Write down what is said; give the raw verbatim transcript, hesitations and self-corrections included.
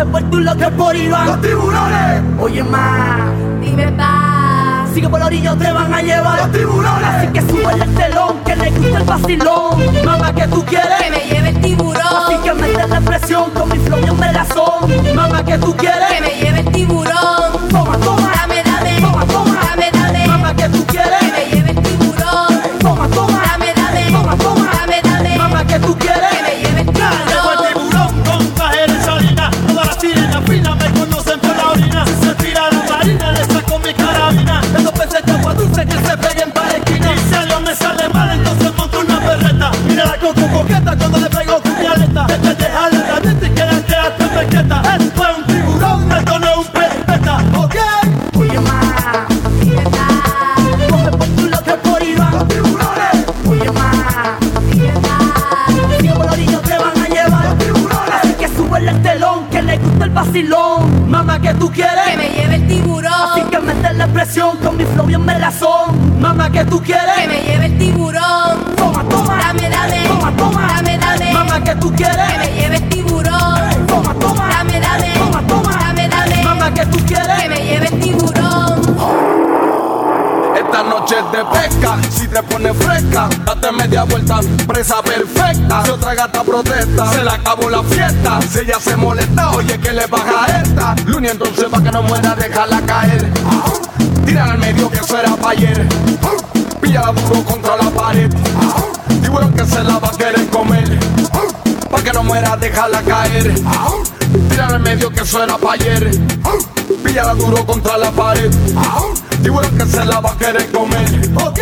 por tu lo que por Iván. Los tiburones. Oye más, Dime pa, sigue por la orilla, te van a llevar. Los tiburones. Así que sube el telón, que le gusta el vacilón. Mamá, ¿qué tú quieres? que me lleve el tiburón. Así que mete la presión con mi flow y un melazón. Mamá, ¿qué tú quieres? Que me lleve el tiburón. Toma, toma, Dame, dame, toma, toma. dame, dame. Mamá, ¿qué tú quieres? Que me lleve el tiburón. Toma, toma, Dame, dame, toma, toma. dame, dame. Mamá, ¿qué tú quieres? Que me lleve el Llegó el tiburón. tiburón con traje de salina. Todas las sirenas finas me conocen por la orina. Si se tira la marina, le saco mi carabina. Estos peces de agua dulce que se peguen para la esquina. Y si algo me sale mal, entonces monto una perreta. Mira la coco coqueta cuando le pego con mi aleta. Este dejarle caliente y quédate hasta pesqueta. Esto es un tiburón, esto no es un pez beta. Ok. Oye más, Dime pa, coge por tu lo que por Iván. Los tiburones. Oye más, dime pa. sigue por la orilla, te van a llevar. Los tiburones. Así que sube el telón, que le gusta el vacilón. Mamá, ¿qué tú quieres? Que me lleve el Así tiburón. que mete la presión con mi flow y un melazón. Mamá, ¿qué tú Que quieres? me lleve el tiburón. Toma, toma, Dame, dame, toma, toma. dame, dame. Mamá, ¿qué tú Que quieres? me lleve el tiburón. Toma, toma, Dame, dame, toma, toma. dame, dame. Mamá, ¿qué tú Que quieres? me lleve el tiburón. Esta noche es de pesca, si te pones fresca, date media vuelta, presa perfecta. Si otra gata protesta, se le acabó la fiesta. Si ella se molesta, oye que le baja esta. Luni entonces pa' que no muera, déjala caer. Tírala al medio que eso era pa' ayer. Píllala duro contra la pared. Tiburón que se la va a querer comer. Pa' que no muera, déjala caer. Tírala al medio que eso era pa' ayer. Píllala duro contra la pared. Tiburón que se la va a querer comer.